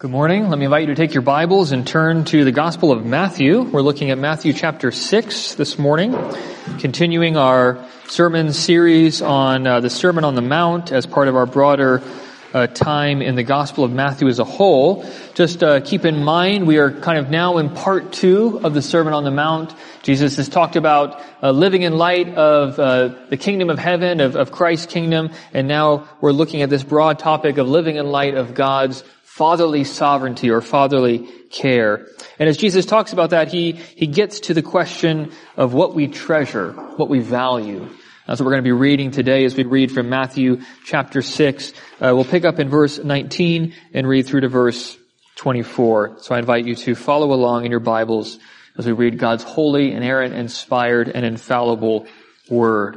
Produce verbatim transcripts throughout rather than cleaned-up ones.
Good morning. Let me invite you to take your Bibles and turn to the Gospel of Matthew. We're looking at Matthew chapter six this morning, continuing our sermon series on uh, the Sermon on the Mount as part of our broader uh, time in the Gospel of Matthew as a whole. Just uh, keep in mind, we are kind of now in part two of the Sermon on the Mount. Jesus has talked about uh, living in light of uh, the kingdom of heaven, of, of Christ's kingdom, and now we're looking at this broad topic of living in light of God's fatherly sovereignty or fatherly care. And as Jesus talks about that, he, he gets to the question of what we treasure, what we value. That's what we're going to be reading today as we read from Matthew chapter six. Uh, we'll pick up in verse nineteen and read through to verse twenty-four. So I invite you to follow along in your Bibles as we read God's holy, inerrant, inspired, and infallible word.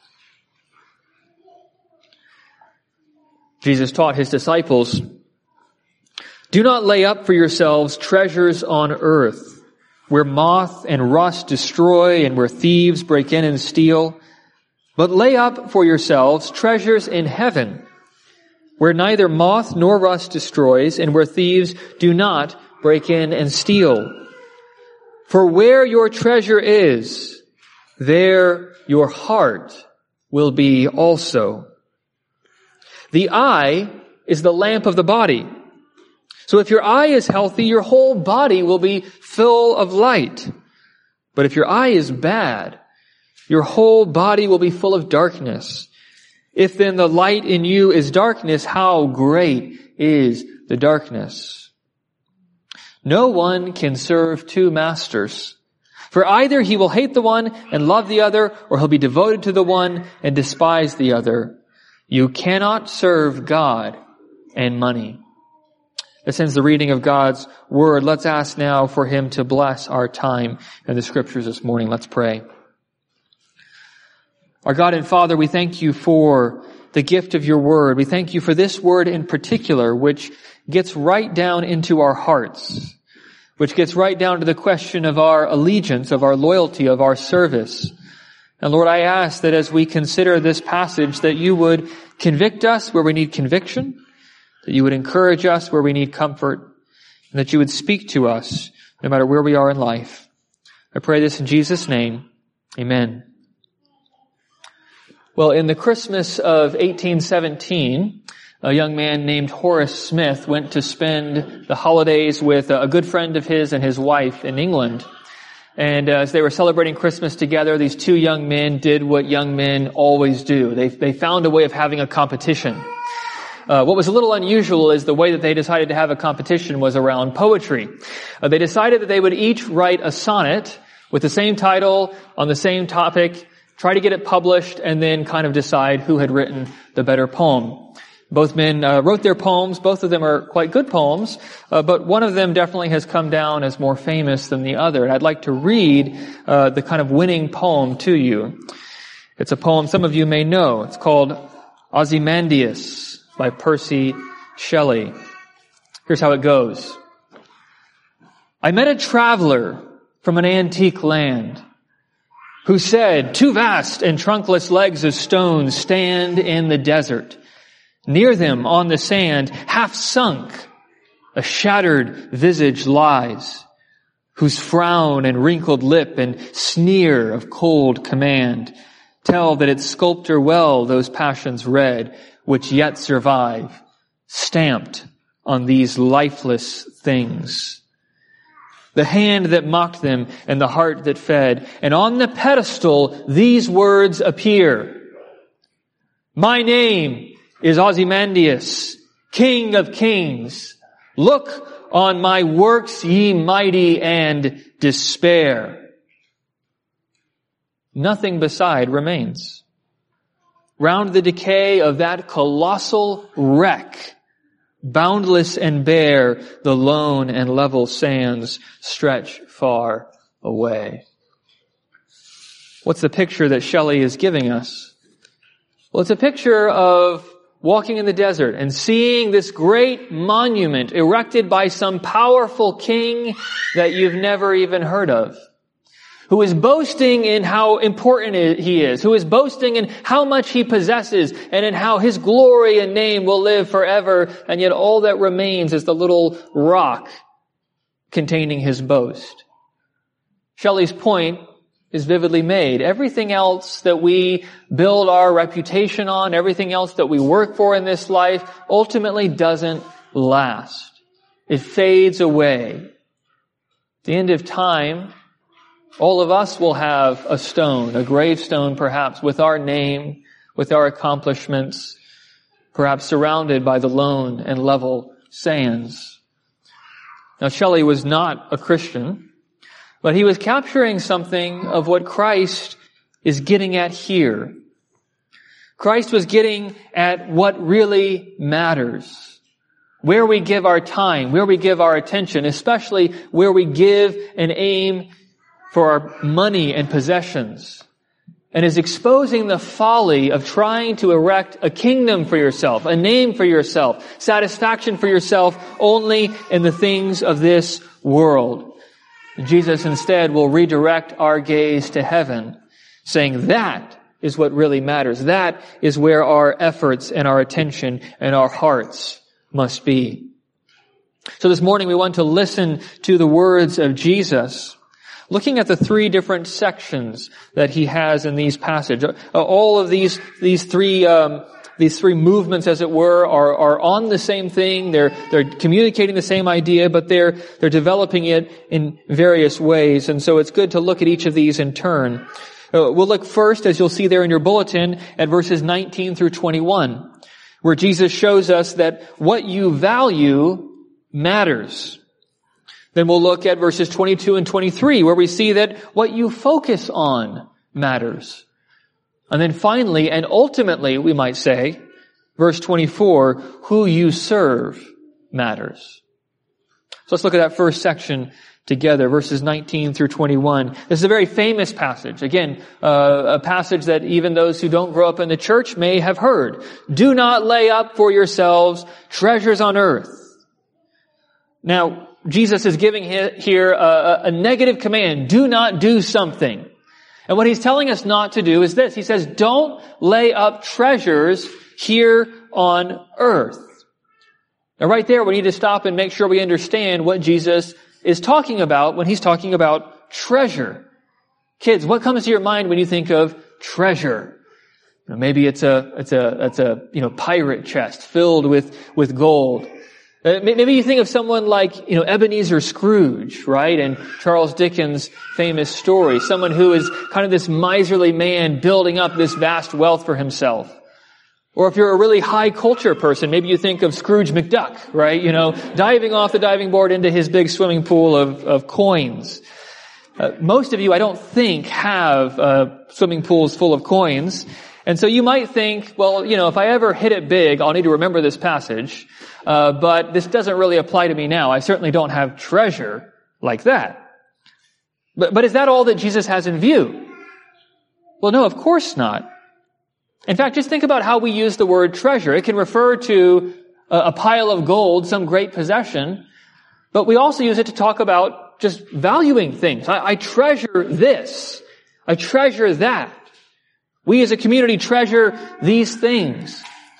Jesus taught his disciples, "Do not lay up for yourselves treasures on earth, where moth and rust destroy and where thieves break in and steal. But lay up for yourselves treasures in heaven, where neither moth nor rust destroys and where thieves do not break in and steal. For where your treasure is, there your heart will be also. The eye is the lamp of the body. So if your eye is healthy, your whole body will be full of light. But if your eye is bad, your whole body will be full of darkness. If then the light in you is darkness, how great is the darkness? No one can serve two masters. For either he will hate the one and love the other, or he'll be devoted to the one and despise the other. You cannot serve God and money." This ends the reading of God's word. Let's ask now for him to bless our time in the scriptures this morning. Let's pray. Our God and Father, we thank you for the gift of your word. We thank you for this word in particular, which gets right down into our hearts, which gets right down to the question of our allegiance, of our loyalty, of our service. And Lord, I ask that as we consider this passage, that you would convict us where we need conviction, that you would encourage us where we need comfort, and that you would speak to us no matter where we are in life. I pray this in Jesus' name. Amen. Well, in the Christmas of eighteen seventeen, a young man named Horace Smith went to spend the holidays with a good friend of his and his wife in England. And uh, as they were celebrating Christmas together, these two young men did what young men always do. They, they found a way of having a competition. Uh, what was a little unusual is the way that they decided to have a competition was around poetry. Uh, they decided that they would each write a sonnet with the same title on the same topic, try to get it published, and then kind of decide who had written the better poem. Both men uh, wrote their poems. Both of them are quite good poems, uh, but one of them definitely has come down as more famous than the other. And I'd like to read uh, the kind of winning poem to you. It's a poem some of you may know. It's called Ozymandias by Percy Shelley. Here's how it goes. I met a traveler from an antique land who said, "Two vast and trunkless legs of stone stand in the desert. Near them on the sand, half sunk, a shattered visage lies, whose frown and wrinkled lip and sneer of cold command tell that its sculptor well those passions read, which yet survive, stamped on these lifeless things. The hand that mocked them and the heart that fed, and on the pedestal these words appear. My name is Ozymandias, King of Kings. Look on my works, ye mighty, and despair." Nothing beside remains. Round the decay of that colossal wreck, boundless and bare, the lone and level sands stretch far away. What's the picture that Shelley is giving us? Well, it's a picture of walking in the desert and seeing this great monument erected by some powerful king that you've never even heard of, who is boasting in how important he is, who is boasting in how much he possesses and in how his glory and name will live forever, and yet all that remains is the little rock containing his boast. Shelley's point is vividly made. Everything else that we build our reputation on, everything else that we work for in this life, ultimately doesn't last. It fades away. At the end of time, all of us will have a stone, a gravestone perhaps, with our name, with our accomplishments, perhaps surrounded by the lone and level sands. Now, Shelley was not a Christian, but he was capturing something of what Christ is getting at here. Christ was getting at what really matters. Where we give our time, where we give our attention, especially where we give and aim for our money and possessions, and is exposing the folly of trying to erect a kingdom for yourself, a name for yourself, satisfaction for yourself only in the things of this world. Jesus instead will redirect our gaze to heaven, saying that is what really matters. That is where our efforts and our attention and our hearts must be. So this morning we want to listen to the words of Jesus, looking at the three different sections that he has in these passages. All of these, these three, um, these three movements, as it were, are, are on the same thing. They're, they're communicating the same idea, but they're, they're developing it in various ways. And so it's good to look at each of these in turn. Uh, we'll look first, as you'll see there in your bulletin, at verses nineteen through twenty-one, where Jesus shows us that what you value matters. Then we'll look at verses twenty-two and twenty-three, where we see that what you focus on matters. And then finally, and ultimately, we might say, verse twenty-four, who you serve matters. So let's look at that first section together, verses nineteen through twenty-one. This is a very famous passage. Again, uh, a passage that even those who don't grow up in the church may have heard. Do not lay up for yourselves treasures on earth. Now, Jesus is giving here a, a negative command. Do not do something. And what he's telling us not to do is this. He says, don't lay up treasures here on earth. Now right there, we need to stop and make sure we understand what Jesus is talking about when he's talking about treasure. Kids, what comes to your mind when you think of treasure? You know, maybe it's a, it's a, it's a, you know, pirate chest filled with, with gold. Uh, maybe you think of someone like, you know, Ebenezer Scrooge, right? And Charles Dickens' famous story. Someone who is kind of this miserly man building up this vast wealth for himself. Or if you're a really high culture person, maybe you think of Scrooge McDuck, right? You know, diving off the diving board into his big swimming pool of, of coins. Uh, most of you, I don't think, have uh, swimming pools full of coins. And so you might think, well, you know, if I ever hit it big, I'll need to remember this passage. Uh, but this doesn't really apply to me now. I certainly don't have treasure like that. But, but is that all that Jesus has in view? Well, no, of course not. In fact, just think about how we use the word treasure. It can refer to a, a pile of gold, some great possession, but we also use it to talk about just valuing things. I, I treasure this. I treasure that. We as a community treasure these things.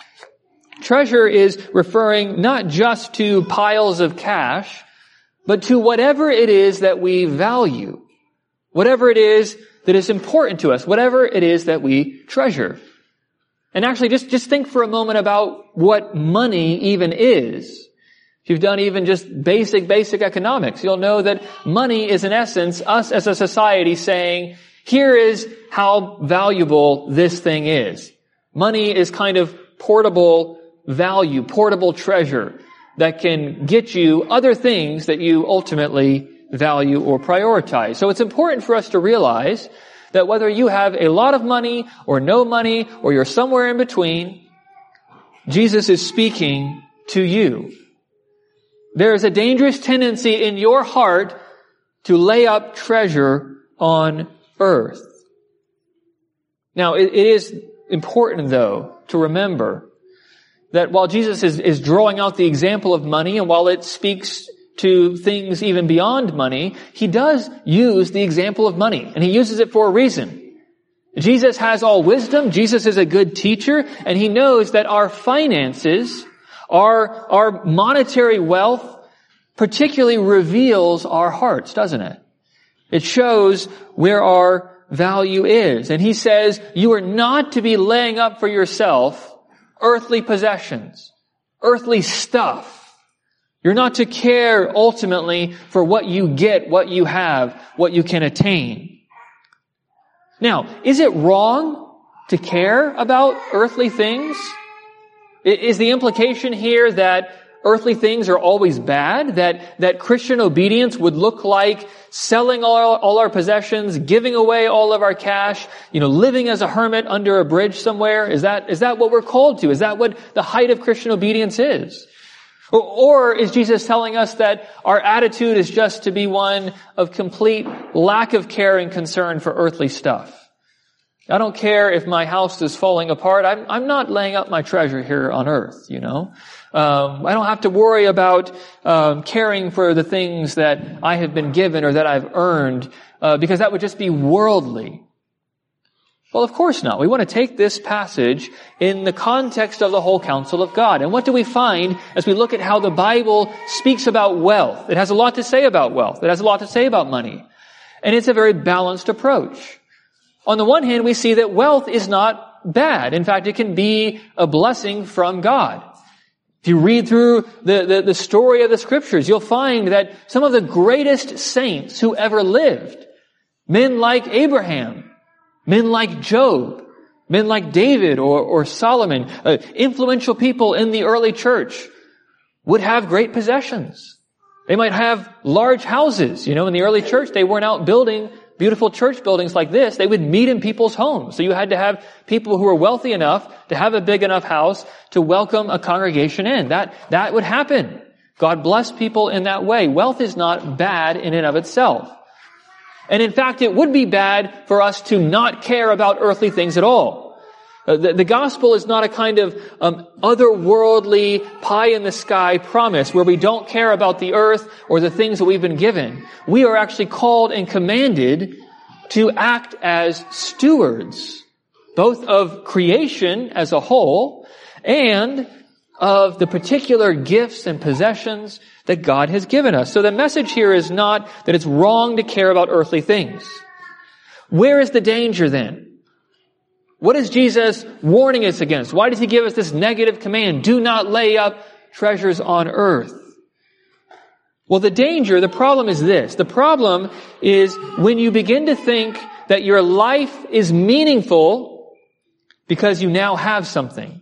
Treasure is referring not just to piles of cash, but to whatever it is that we value. Whatever it is that is important to us. Whatever it is that we treasure. And actually, just, just think for a moment about what money even is. If you've done even just basic, basic economics, you'll know that money is in essence us as a society saying, here is how valuable this thing is. Money is kind of portable value, portable treasure that can get you other things that you ultimately value or prioritize. So it's important for us to realize that whether you have a lot of money or no money or you're somewhere in between, Jesus is speaking to you. There is a dangerous tendency in your heart to lay up treasure on earth. Now, it, it is important, though, to remember that while Jesus is, is drawing out the example of money, and while it speaks to things even beyond money, he does use the example of money, and he uses it for a reason. Jesus has all wisdom, Jesus is a good teacher, and he knows that our finances, our, our monetary wealth, particularly reveals our hearts, doesn't it? It shows where our value is. And he says, you are not to be laying up for yourself earthly possessions, earthly stuff. You're not to care ultimately for what you get, what you have, what you can attain. Now, is it wrong to care about earthly things? Is the implication here that earthly things are always bad? That, that Christian obedience would look like selling all, all our possessions, giving away all of our cash, you know, living as a hermit under a bridge somewhere? Is that, is that what we're called to? Is that what the height of Christian obedience is? Or, or is Jesus telling us that our attitude is just to be one of complete lack of care and concern for earthly stuff? I don't care if my house is falling apart. I'm, I'm not laying up my treasure here on earth, you know. Um, I don't have to worry about um, caring for the things that I have been given or that I've earned, uh, because that would just be worldly. Well, of course not. We want to take this passage in the context of the whole counsel of God. And what do we find as we look at how the Bible speaks about wealth? It has a lot to say about wealth. It has a lot to say about money. And it's a very balanced approach. On the one hand, we see that wealth is not bad. In fact, it can be a blessing from God. If you read through the, the, the story of the Scriptures, you'll find that some of the greatest saints who ever lived, men like Abraham, men like Job, men like David or, or Solomon, uh, influential people in the early church, would have great possessions. They might have large houses. You know, in the early church, they weren't out building beautiful church buildings like this. They would meet in people's homes. So you had to have people who were wealthy enough to have a big enough house to welcome a congregation in. That, that would happen. God bless people in that way. Wealth is not bad in and of itself. And in fact, it would be bad for us to not care about earthly things at all. Uh, the, the gospel is not a kind of um, otherworldly, pie-in-the-sky promise where we don't care about the earth or the things that we've been given. We are actually called and commanded to act as stewards, both of creation as a whole and of the particular gifts and possessions that God has given us. So the message here is not that it's wrong to care about earthly things. Where is the danger then? What is Jesus warning us against? Why does he give us this negative command? Do not lay up treasures on earth. Well, the danger, the problem is this. The problem is when you begin to think that your life is meaningful because you now have something.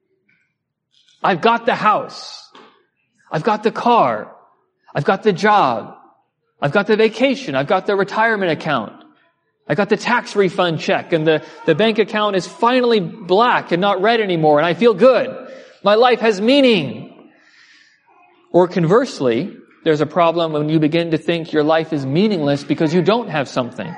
I've got the house. I've got the car. I've got the job. I've got the vacation. I've got the retirement account. I got the tax refund check and the, the bank account is finally black and not red anymore and I feel good. My life has meaning. Or conversely, there's a problem when you begin to think your life is meaningless because you don't have something.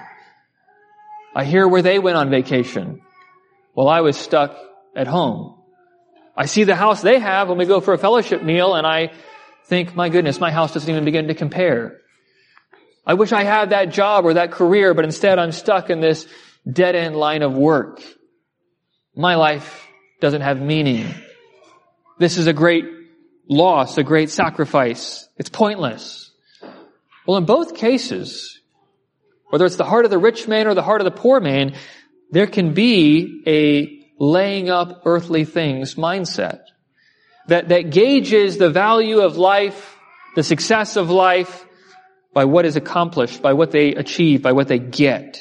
I hear where they went on vacation. Well, I was stuck at home. I see the house they have when we go for a fellowship meal and I think, my goodness, my house doesn't even begin to compare. I wish I had that job or that career, but instead I'm stuck in this dead-end line of work. My life doesn't have meaning. This is a great loss, a great sacrifice. It's pointless. Well, in both cases, whether it's the heart of the rich man or the heart of the poor man, there can be a laying up earthly things mindset that, that gauges the value of life, the success of life, by what is accomplished, by what they achieve, by what they get.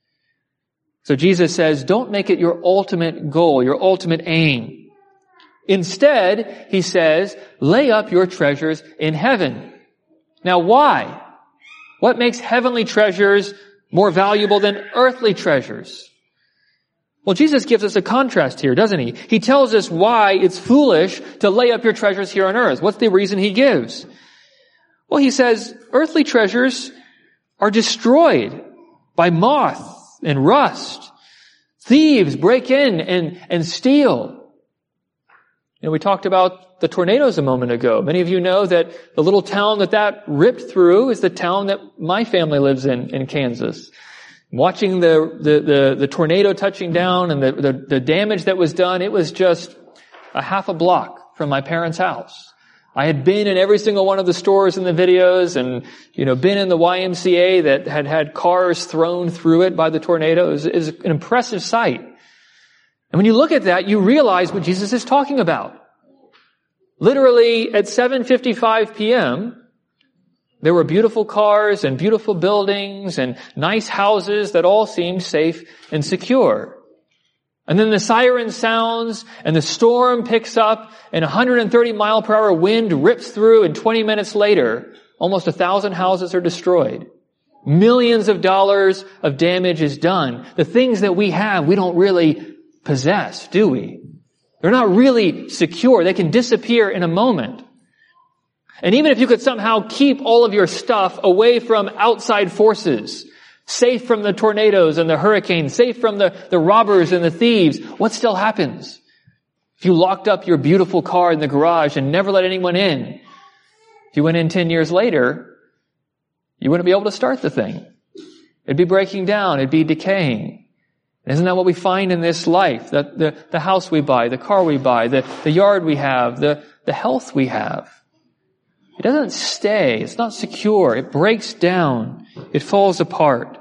So Jesus says, don't make it your ultimate goal, your ultimate aim. Instead, he says, lay up your treasures in heaven. Now why? What makes heavenly treasures more valuable than earthly treasures? Well, Jesus gives us a contrast here, doesn't he? He tells us why it's foolish to lay up your treasures here on earth. What's the reason he gives? Well, he says, earthly treasures are destroyed by moth and rust. Thieves break in and, and steal. You know, we talked about the tornadoes a moment ago. Many of you know that the little town that that ripped through is the town that my family lives in, in Kansas. Watching the, the, the, the tornado touching down and the, the, the damage that was done, it was just a half a block from my parents' house. I had been in every single one of the stores in the videos and, you know, been in the Y M C A that had had cars thrown through it by the tornado. It was, it was an impressive sight. And when you look at that, you realize what Jesus is talking about. Literally at seven fifty-five p.m., there were beautiful cars and beautiful buildings and nice houses that all seemed safe and secure. And then the siren sounds and the storm picks up and one hundred thirty mile per hour wind rips through, and twenty minutes later, almost a thousand houses are destroyed. Millions of dollars of damage is done. The things that we have, we don't really possess, do we? They're not really secure. They can disappear in a moment. And even if you could somehow keep all of your stuff away from outside forces, safe from the tornadoes and the hurricanes, safe from the, the robbers and the thieves, what still happens? If you locked up your beautiful car in the garage and never let anyone in, if you went in ten years later, you wouldn't be able to start the thing. It'd be breaking down. It'd be decaying. And isn't that what we find in this life? The, the, the house we buy, the car we buy, the, the yard we have, the, the health we have. It doesn't stay. It's not secure. It breaks down. It falls apart.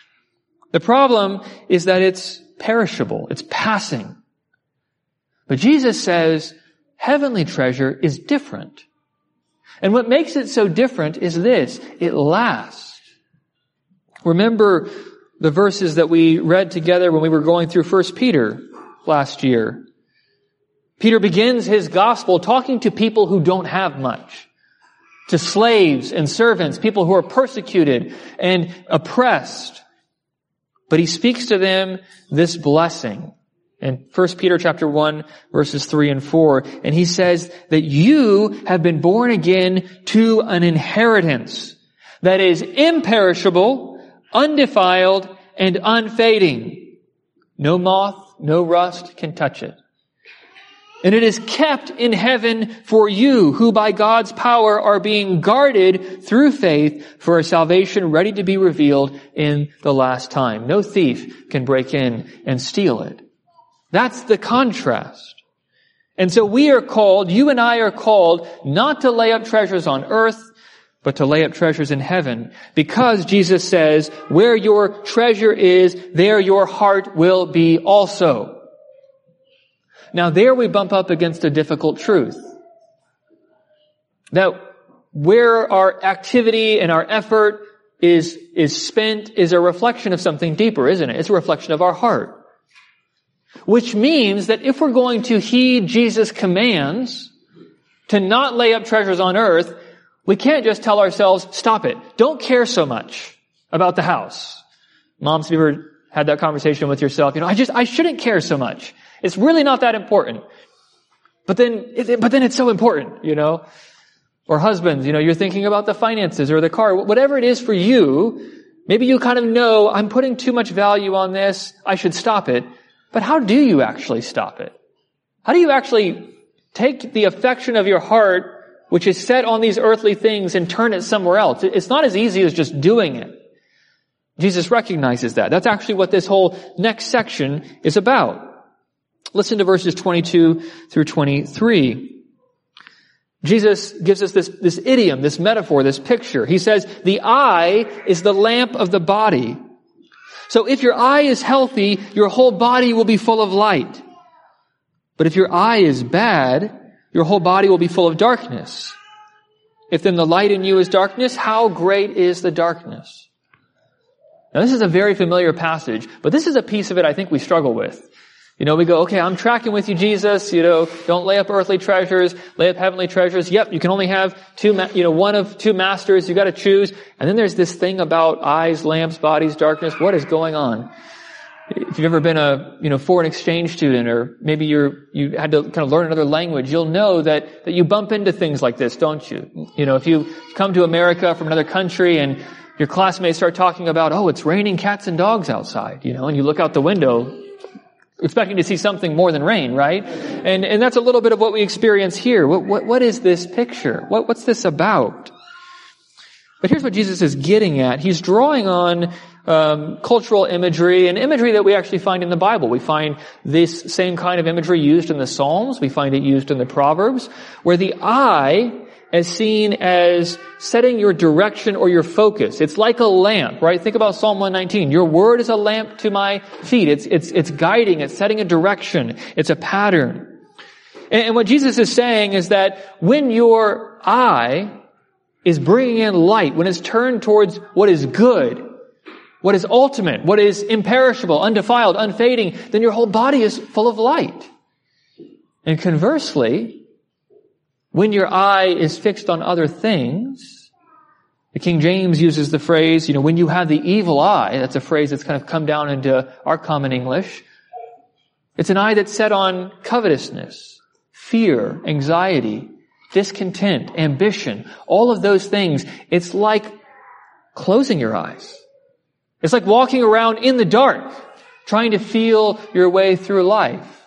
The problem is that it's perishable. It's passing. But Jesus says heavenly treasure is different. And what makes it so different is this: it lasts. Remember the verses that we read together when we were going through First Peter last year. Peter begins his gospel talking to people who don't have much, to slaves and servants, people who are persecuted and oppressed. But he speaks to them this blessing in First Peter chapter one, verses three and four. And he says that you have been born again to an inheritance that is imperishable, undefiled, and unfading. No moth, no rust can touch it. And it is kept in heaven for you, who by God's power are being guarded through faith for a salvation ready to be revealed in the last time. No thief can break in and steal it. That's the contrast. And so we are called, you and I are called, not to lay up treasures on earth, but to lay up treasures in heaven. Because Jesus says, where your treasure is, there your heart will be also. Now there we bump up against a difficult truth. That where our activity and our effort is, is spent is a reflection of something deeper, isn't it? It's a reflection of our heart. Which means that if we're going to heed Jesus' commands to not lay up treasures on earth, we can't just tell ourselves, stop it. Don't care so much about the house. Moms, have you ever had that conversation with yourself? You know, I just, I shouldn't care so much. It's really not that important. But then, but then it's so important, you know. Or husbands, you know, you're thinking about the finances or the car, whatever it is for you. Maybe you kind of know, I'm putting too much value on this. I should stop it. But how do you actually stop it? How do you actually take the affection of your heart, which is set on these earthly things, and turn it somewhere else? It's not as easy as just doing it. Jesus recognizes that. That's actually what this whole next section is about. Listen to verses twenty-two through twenty-three. Jesus gives us this, this idiom, this metaphor, this picture. He says, the eye is the lamp of the body. So if your eye is healthy, your whole body will be full of light. But if your eye is bad, your whole body will be full of darkness. If then the light in you is darkness, how great is the darkness? Now this is a very familiar passage, but this is a piece of it I think we struggle with. You know, we go, okay, I'm tracking with you, Jesus. You know, don't lay up earthly treasures, lay up heavenly treasures. Yep, you can only have two, you know, one of two masters. You got to choose. And then there's this thing about eyes, lamps, bodies, darkness. What is going on? If you've ever been a, you know, foreign exchange student, or maybe you're, you had to kind of learn another language, you'll know that, that you bump into things like this, don't you? You know, if you come to America from another country and your classmates start talking about, oh, it's raining cats and dogs outside, you know, and you look out the window, expecting to see something more than rain, right? And and that's a little bit of what we experience here. What what, what is this picture? What what's this about? But here's what Jesus is getting at. He's drawing on um, cultural imagery and imagery that we actually find in the Bible. We find this same kind of imagery used in the Psalms. We find it used in the Proverbs, where the eye is seen as setting your direction or your focus. It's like a lamp, right? Think about Psalm one nineteen. Your word is a lamp to my feet. It's it's it's guiding. It's setting a direction. It's a pattern. And, and what Jesus is saying is that when your eye is bringing in light, when it's turned towards what is good, what is ultimate, what is imperishable, undefiled, unfading, then your whole body is full of light. And conversely, when your eye is fixed on other things, the King James uses the phrase, you know, when you have the evil eye, that's a phrase that's kind of come down into our common English. It's an eye that's set on covetousness, fear, anxiety, discontent, ambition, all of those things. It's like closing your eyes. It's like walking around in the dark, trying to feel your way through life.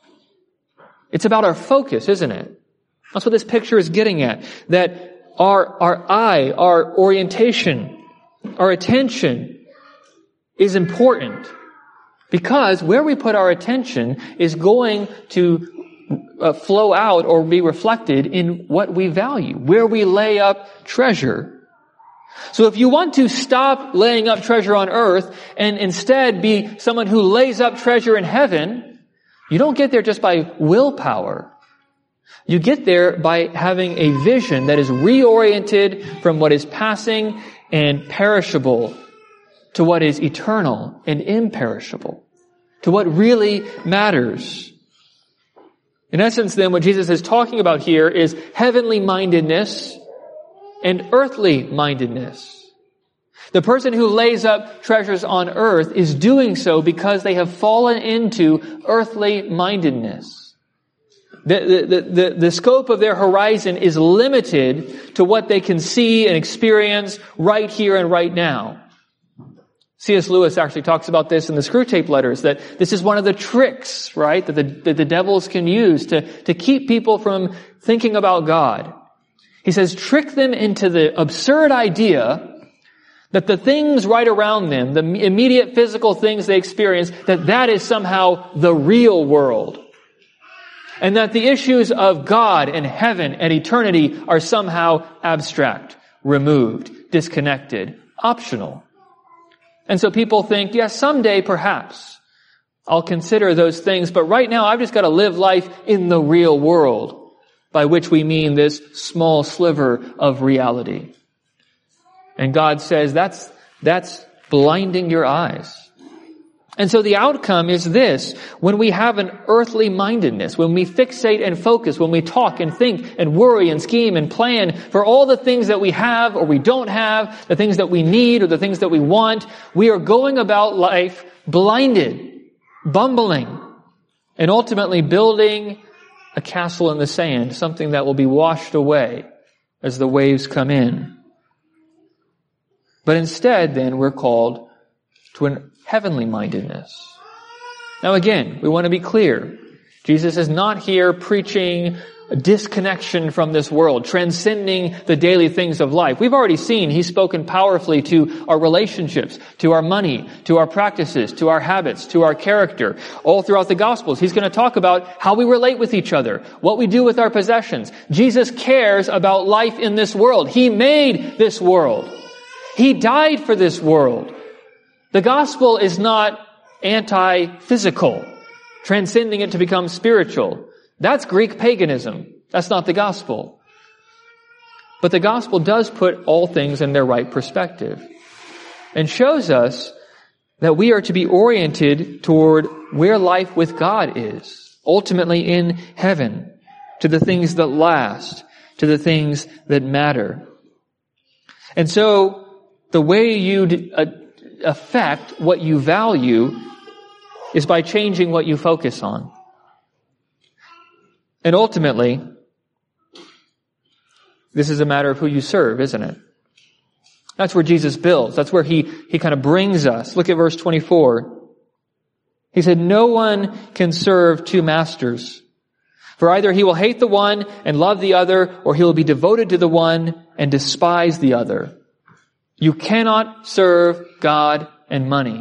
It's about our focus, isn't it? That's what this picture is getting at. That our, our eye, our orientation, our attention is important. Because where we put our attention is going to Uh, flow out or be reflected in what we value, where we lay up treasure. So if you want to stop laying up treasure on earth and instead be someone who lays up treasure in heaven, you don't get there just by willpower. You get there by having a vision that is reoriented from what is passing and perishable to what is eternal and imperishable, to what really matters. In essence, then, what Jesus is talking about here is heavenly mindedness and earthly mindedness. The person who lays up treasures on earth is doing so because they have fallen into earthly mindedness. The, the, the, the scope of their horizon is limited to what they can see and experience right here and right now. C S Lewis actually talks about this in the Screwtape Letters, that this is one of the tricks, right, that the, that the devils can use to, to keep people from thinking about God. He says, trick them into the absurd idea that the things right around them, the immediate physical things they experience, that that is somehow the real world. And that the issues of God and heaven and eternity are somehow abstract, removed, disconnected, optional. And so people think, yes, someday perhaps I'll consider those things, but right now I've just got to live life in the real world, by which we mean this small sliver of reality. And God says that's, that's blinding your eyes. And so the outcome is this: when we have an earthly mindedness, when we fixate and focus, when we talk and think and worry and scheme and plan for all the things that we have or we don't have, the things that we need or the things that we want, we are going about life blinded, bumbling, and ultimately building a castle in the sand, something that will be washed away as the waves come in. But instead, then, we're called to an heavenly mindedness. Now again, we want to be clear. Jesus is not here preaching a disconnection from this world, transcending the daily things of life. We've already seen He's spoken powerfully to our relationships, to our money, to our practices, to our habits, to our character. All throughout the Gospels, He's going to talk about how we relate with each other, what we do with our possessions. Jesus cares about life in this world. He made this world. He died for this world. The gospel is not anti-physical, transcending it to become spiritual. That's Greek paganism. That's not the gospel. But the gospel does put all things in their right perspective and shows us that we are to be oriented toward where life with God is, ultimately in heaven, to the things that last, to the things that matter. And so the way you uh, affect what you value is by changing what you focus on. And ultimately, this is a matter of who you serve, isn't it? That's where Jesus builds. That's where he, he kind of brings us. Look at verse twenty-four. He said, no one can serve two masters. For either he will hate the one and love the other, or he will be devoted to the one and despise the other. You cannot serve God and money.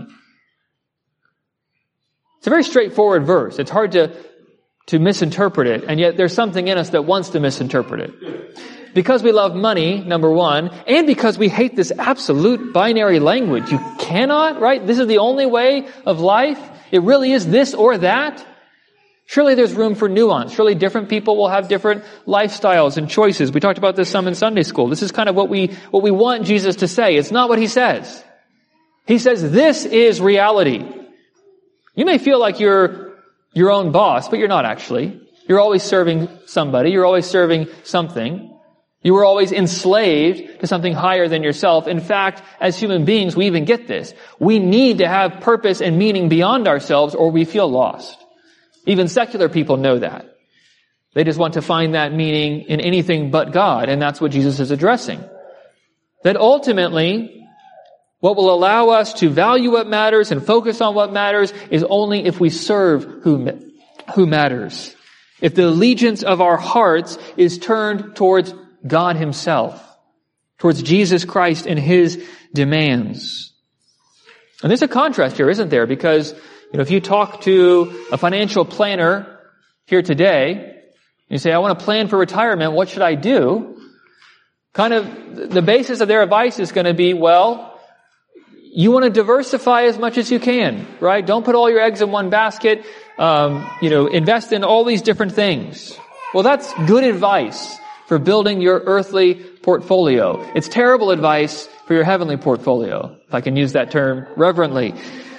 It's a very straightforward verse. It's hard to, to misinterpret it, and yet there's something in us that wants to misinterpret it. Because we love money, number one, and because we hate this absolute binary language. You cannot, right? This is the only way of life. It really is this or that. Surely there's room for nuance. Surely different people will have different lifestyles and choices. We talked about this some in Sunday school. This is kind of what we, what we want Jesus to say. It's not what he says. He says this is reality. You may feel like you're your own boss, but you're not actually. You're always serving somebody. You're always serving something. You were always enslaved to something higher than yourself. In fact, as human beings, we even get this. We need to have purpose and meaning beyond ourselves, or we feel lost. Even secular people know that. They just want to find that meaning in anything but God, and that's what Jesus is addressing. That ultimately, what will allow us to value what matters and focus on what matters is only if we serve who, who matters. If the allegiance of our hearts is turned towards God himself, towards Jesus Christ and his demands. And there's a contrast here, isn't there? Because, you know, if you talk to a financial planner here today, you say, I want to plan for retirement, what should I do? Kind of, the basis of their advice is going to be, well, you want to diversify as much as you can, right? Don't put all your eggs in one basket. Um, you know, invest in all these different things. Well, that's good advice for building your earthly portfolio. It's terrible advice for your heavenly portfolio, if I can use that term reverently.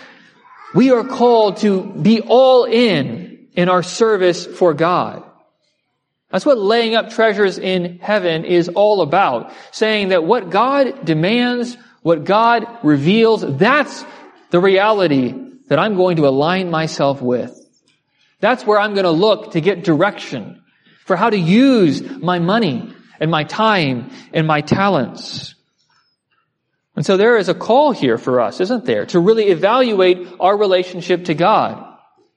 We are called to be all in in our service for God. That's what laying up treasures in heaven is all about. Saying that what God demands, what God reveals, that's the reality that I'm going to align myself with. That's where I'm going to look to get direction for how to use my money and my time and my talents. And so there is a call here for us, isn't there, to really evaluate our relationship to God.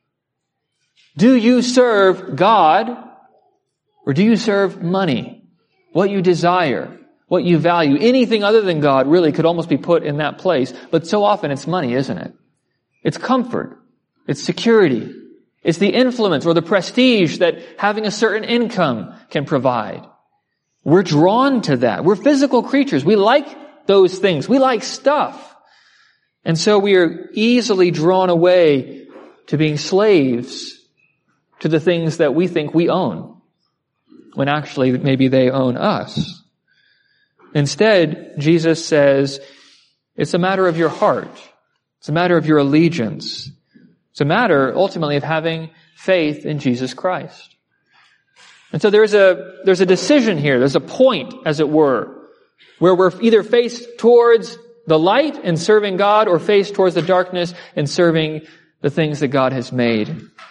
Do you serve God, or do you serve money? What you desire, what you value. Anything other than God really could almost be put in that place. But so often it's money, isn't it? It's comfort. It's security. It's the influence or the prestige that having a certain income can provide. We're drawn to that. We're physical creatures. We like those things. We like stuff. And so we are easily drawn away to being slaves to the things that we think we own, when actually maybe they own us. Instead, Jesus says, it's a matter of your heart. It's a matter of your allegiance. It's a matter, ultimately, of having faith in Jesus Christ. And so there's a, there's a decision here. There's a point, as it were, where we're either faced towards the light and serving God, or faced towards the darkness and serving the things that God has made.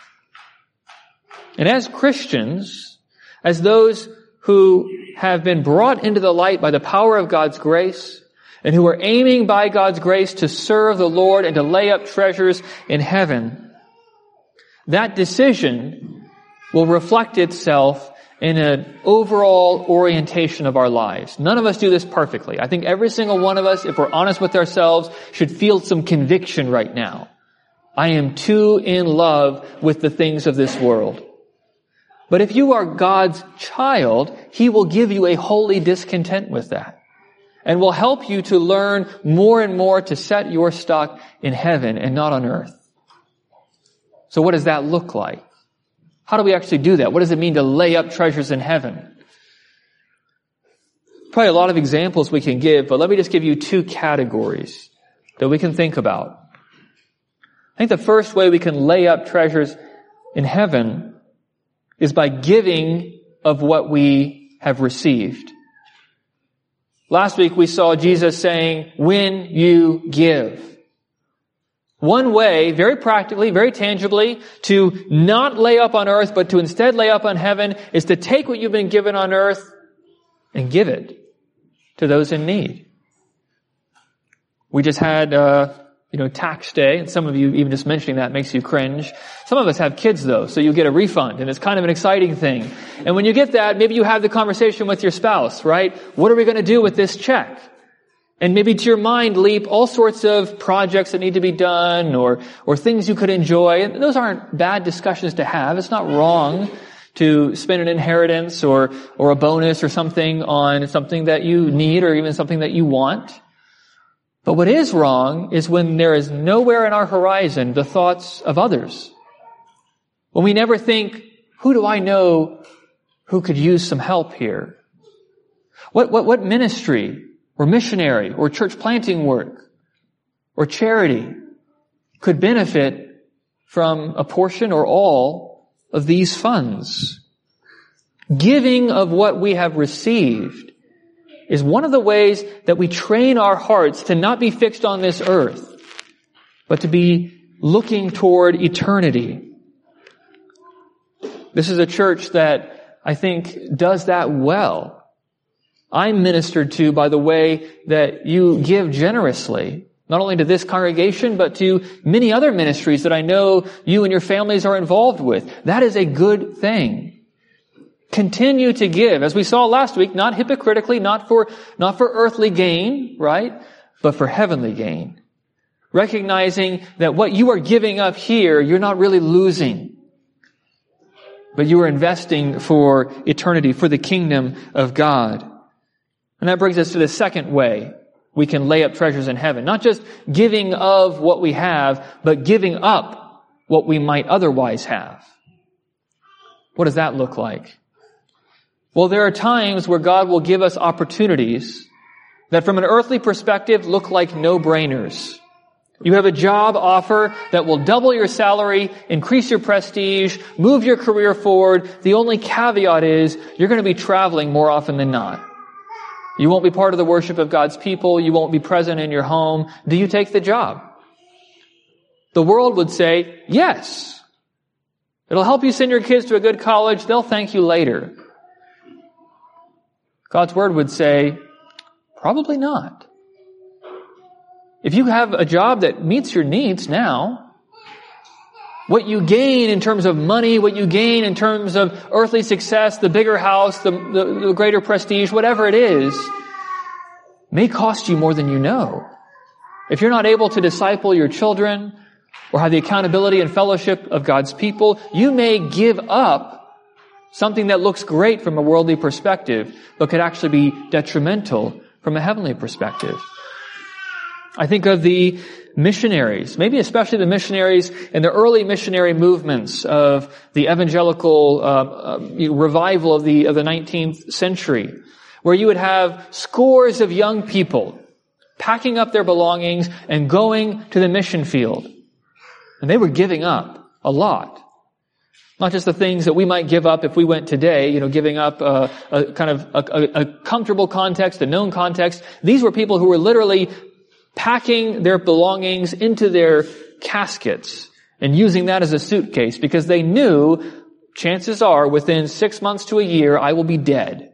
And as Christians, as those who have been brought into the light by the power of God's grace, and who are aiming by God's grace to serve the Lord and to lay up treasures in heaven, that decision will reflect itself in an overall orientation of our lives. None of us do this perfectly. I think every single one of us, if we're honest with ourselves, should feel some conviction right now. I am too in love with the things of this world. But if you are God's child, He will give you a holy discontent with that, and will help you to learn more and more to set your stock in heaven and not on earth. So what does that look like? How do we actually do that? What does it mean to lay up treasures in heaven? Probably a lot of examples we can give, but let me just give you two categories that we can think about. I think the first way we can lay up treasures in heaven is by giving of what we have received. Last week we saw Jesus saying, when you give. One way, very practically, very tangibly, to not lay up on earth, but to instead lay up on heaven, is to take what you've been given on earth and give it to those in need. We just had uh, you know, tax day, and some of you even just mentioning that makes you cringe. Some of us have kids though, so you get a refund, and it's kind of an exciting thing. And when you get that, maybe you have the conversation with your spouse, right? What are we going to do with this check? And maybe to your mind leap all sorts of projects that need to be done, or, or things you could enjoy. And those aren't bad discussions to have. It's not wrong to spend an inheritance or, or a bonus or something on something that you need or even something that you want. But what is wrong is when there is nowhere in our horizon the thoughts of others. When we never think, who do I know who could use some help here? What, what, what ministry or missionary or church planting work or charity could benefit from a portion or all of these funds? Giving of what we have received is one of the ways that we train our hearts to not be fixed on this earth, but to be looking toward eternity. This is a church that I think does that well. I'm ministered to by the way that you give generously, not only to this congregation, but to many other ministries that I know you and your families are involved with. That is a good thing. Continue to give, as we saw last week, not hypocritically, not for, not for earthly gain, right? But for heavenly gain. Recognizing that what you are giving up here, you're not really losing. But you are investing for eternity, for the kingdom of God. And that brings us to the second way we can lay up treasures in heaven. Not just giving of what we have, but giving up what we might otherwise have. What does that look like? Well, there are times where God will give us opportunities that from an earthly perspective look like no-brainers. You have a job offer that will double your salary, increase your prestige, move your career forward. The only caveat is you're going to be traveling more often than not. You won't be part of the worship of God's people. You won't be present in your home. Do you take the job? The world would say, yes. It'll help you send your kids to a good college. They'll thank you later. God's word would say, probably not. If you have a job that meets your needs now, what you gain in terms of money, what you gain in terms of earthly success, the bigger house, the, the, the greater prestige, whatever it is, may cost you more than you know. If you're not able to disciple your children or have the accountability and fellowship of God's people, you may give up something that looks great from a worldly perspective, but could actually be detrimental from a heavenly perspective. I think of the missionaries, maybe especially the missionaries in the early missionary movements of the evangelical uh, uh, revival of the of the nineteenth century, where you would have scores of young people packing up their belongings and going to the mission field. And they were giving up a lot. Not just the things that we might give up if we went today, you know, giving up a, a kind of a, a comfortable context, a known context. These were people who were literally packing their belongings into their caskets and using that as a suitcase because they knew, chances are, within six months to a year, I will be dead.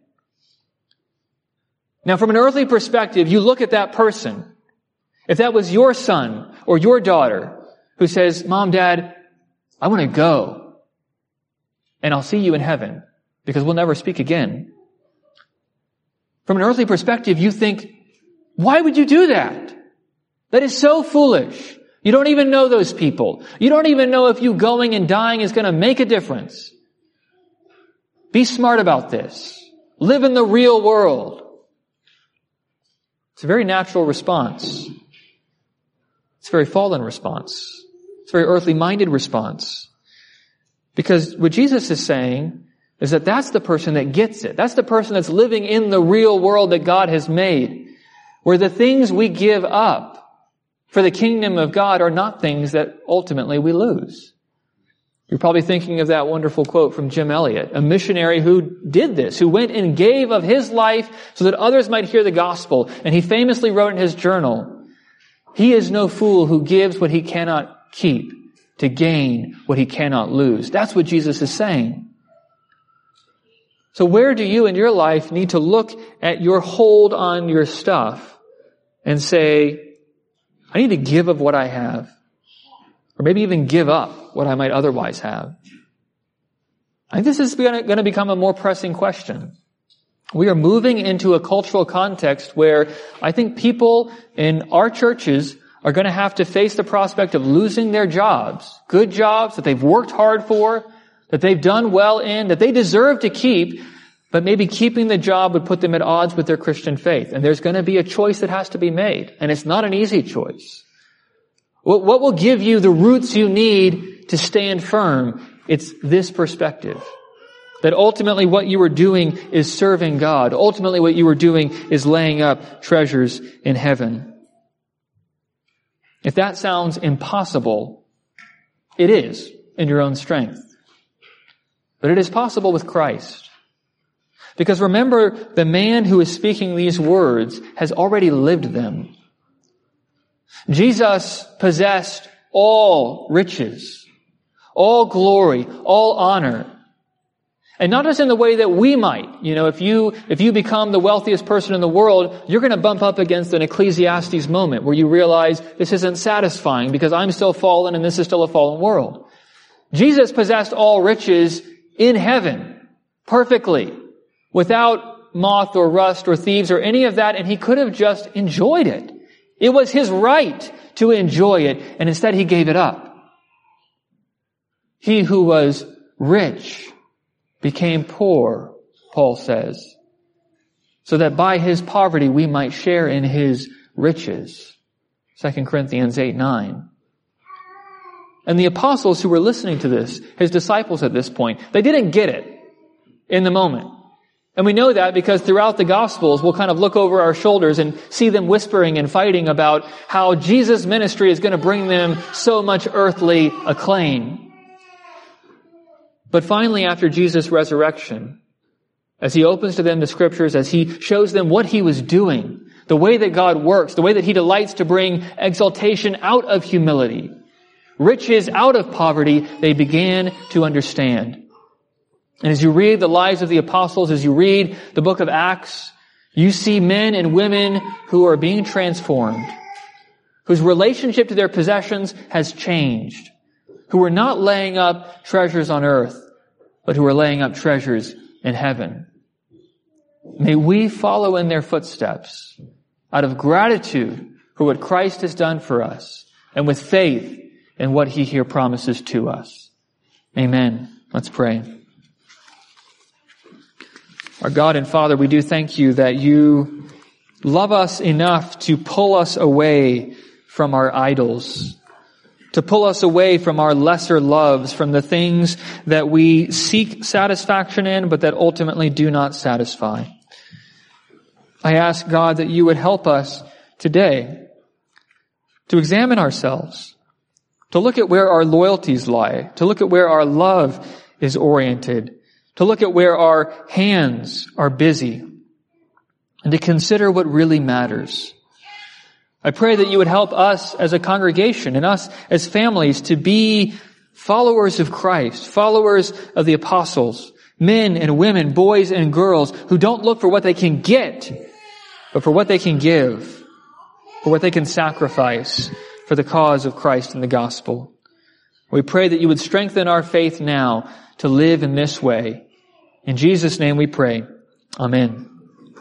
Now, from an earthly perspective, you look at that person. If that was your son or your daughter who says, Mom, Dad, I want to go. And I'll see you in heaven because we'll never speak again. From an earthly perspective, you think, why would you do that? That is so foolish. You don't even know those people. You don't even know if you going and dying is going to make a difference. Be smart about this. Live in the real world. It's a very natural response. It's a very fallen response. It's a very earthly minded response. Because what Jesus is saying is that that's the person that gets it. That's the person that's living in the real world that God has made, where the things we give up for the kingdom of God are not things that ultimately we lose. You're probably thinking of that wonderful quote from Jim Elliot, a missionary who did this, who went and gave of his life so that others might hear the gospel. And he famously wrote in his journal, "He is no fool who gives what he cannot keep to gain what he cannot lose." That's what Jesus is saying. So where do you in your life need to look at your hold on your stuff and say, I need to give of what I have. Or maybe even give up what I might otherwise have. I think this is going to become a more pressing question. We are moving into a cultural context where I think people in our churches are going to have to face the prospect of losing their jobs, good jobs that they've worked hard for, that they've done well in, that they deserve to keep, but maybe keeping the job would put them at odds with their Christian faith. And there's going to be a choice that has to be made. And it's not an easy choice. What will give you the roots you need to stand firm? It's this perspective. That ultimately what you are doing is serving God. Ultimately what you are doing is laying up treasures in heaven. If that sounds impossible, it is in your own strength. But it is possible with Christ. Because remember, the man who is speaking these words has already lived them. Jesus possessed all riches, all glory, all honor. And not just in the way that we might. You know, if you, if you become the wealthiest person in the world, you're going to bump up against an Ecclesiastes moment where you realize this isn't satisfying because I'm still fallen and this is still a fallen world. Jesus possessed all riches in heaven perfectly without moth or rust or thieves or any of that, and he could have just enjoyed it. It was his right to enjoy it, and instead he gave it up. He who was rich became poor, Paul says, so that by his poverty we might share in his riches. Second Corinthians eight nine. And the apostles who were listening to this, his disciples at this point, they didn't get it in the moment. And we know that because throughout the Gospels, we'll kind of look over our shoulders and see them whispering and fighting about how Jesus' ministry is going to bring them so much earthly acclaim. But finally, after Jesus' resurrection, as he opens to them the scriptures, as he shows them what he was doing, the way that God works, the way that he delights to bring exaltation out of humility, riches out of poverty, they began to understand. And as you read the lives of the apostles, as you read the book of Acts, you see men and women who are being transformed, whose relationship to their possessions has changed, who are not laying up treasures on earth, but who are laying up treasures in heaven. May we follow in their footsteps out of gratitude for what Christ has done for us and with faith in what he here promises to us. Amen. Let's pray. Our God and Father, we do thank you that you love us enough to pull us away from our idols, to pull us away from our lesser loves, from the things that we seek satisfaction in, but that ultimately do not satisfy. I ask, God, that you would help us today to examine ourselves, to look at where our loyalties lie, to look at where our love is oriented, to look at where our hands are busy, and to consider what really matters. I pray that you would help us as a congregation and us as families to be followers of Christ, followers of the apostles, men and women, boys and girls who don't look for what they can get, but for what they can give, for what they can sacrifice for the cause of Christ and the gospel. We pray that you would strengthen our faith now to live in this way. In Jesus' name we pray. Amen.